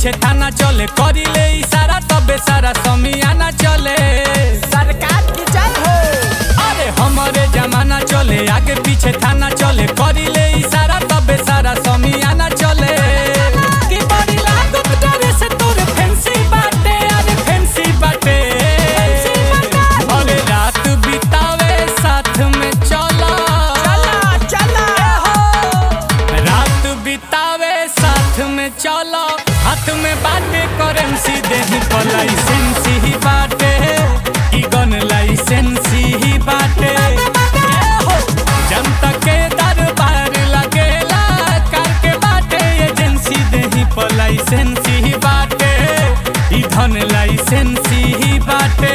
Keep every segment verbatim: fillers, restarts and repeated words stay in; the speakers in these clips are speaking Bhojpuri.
पीछे थाना चले, करिले इशारा तबे सारा समियाना चले। सरकार की जय हो। अरे हमारे जमाना चले, आगे पीछे थाना चले, करिले इशारा तबे सारा समियाना चले। कि बड़ी लागत डरे से तोरे फैंसी बाटे, अरे फैंसी बाटे। अरे रात बितावे साथ में चला, चला चला रात बितावे साथ में चला, हाथ में बाटे करेंसी, देही पर लाइसेंस ही बाटे, की गन लाइसेंस ही बाटे। जनता के दरबार लगेला, करके बाटे एजेंसी, देही पर लाइसेंस ही बाटे, ई धन लाइसेंस ही बाटे।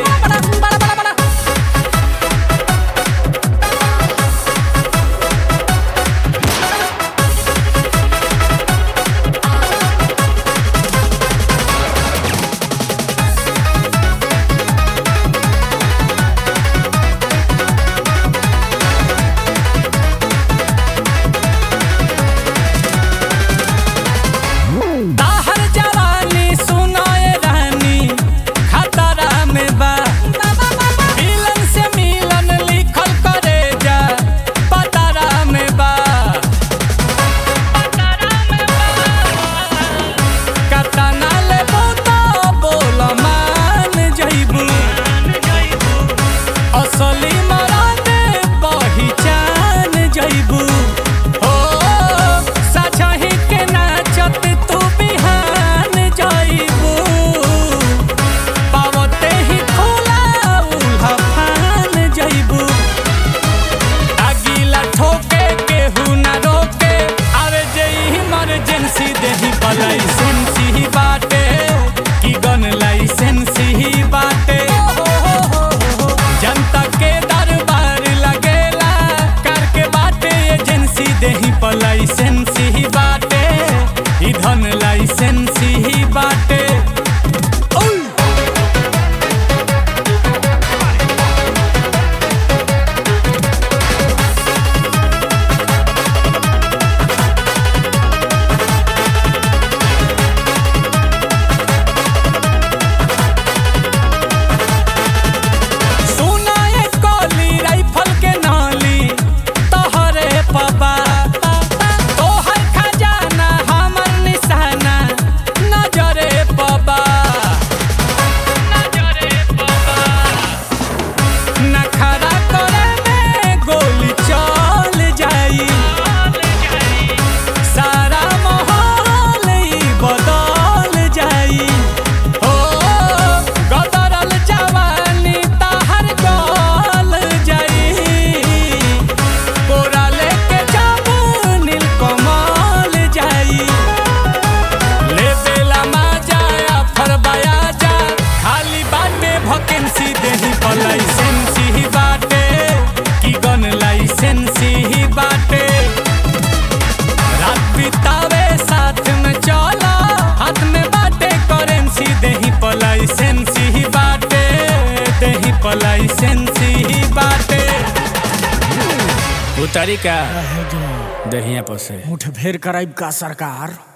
लाइसेंस ही बाटे, की गन लाइसेंस ही बाटे। जनता के दरबार लगेला, करके बाटे एजेंसी, देही पर लाइसेंस ही बाटे, ई धन लाइसेंस ही बाटे। लाइसेंस ही बाटे, की गन लाइसेंस ही बाटे। रात बितावे साथ में चला, हाथ में बाटे करेंसी, देही पर लाइसेंस ही बाटे, देही पर लाइसेंस ही बाटे। उतारी का दहिया पर से मुठ फेर कराइब का सरकार।